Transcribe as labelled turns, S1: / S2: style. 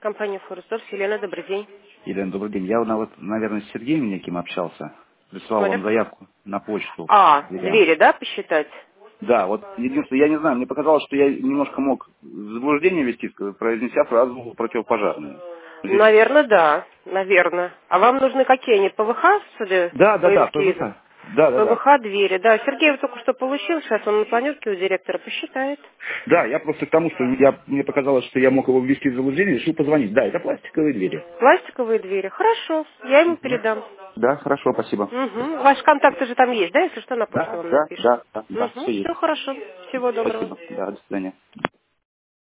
S1: Компания Форестов. Елена, добрый день.
S2: Елена, добрый день. Я, наверное, с Сергеем неким общался. Прислал вам
S1: Смотрим.
S2: заявку на почту к
S1: А,
S2: дверям.
S1: двери, да, посчитать?
S2: Да, вот единственное, я не знаю, мне показалось, что я немножко мог в заблуждение ввести, произнеся фразу противопожарную. Здесь...
S1: Наверное, да. Наверное. А вам нужны какие они? ПВХ, судя
S2: Да,
S1: по эскизу?
S2: ПВХ. Да.
S1: ПВХ двери, да. Сергей вот только что получил, сейчас он на планерке у директора посчитает.
S2: Да, я просто к тому, что мне показалось, что я мог его ввести в заблуждение, решил позвонить. Да, это пластиковые двери.
S1: Пластиковые двери. Хорошо, я ему
S2: Мгм.
S1: передам.
S2: Да, хорошо, спасибо.
S1: Угу. Ваши контакты же там есть, да? Если что, на почту вам напишет.
S2: Да,
S1: Угу.
S2: все
S1: Все
S2: есть.
S1: хорошо. Всего доброго.
S2: Спасибо. Да, до свидания.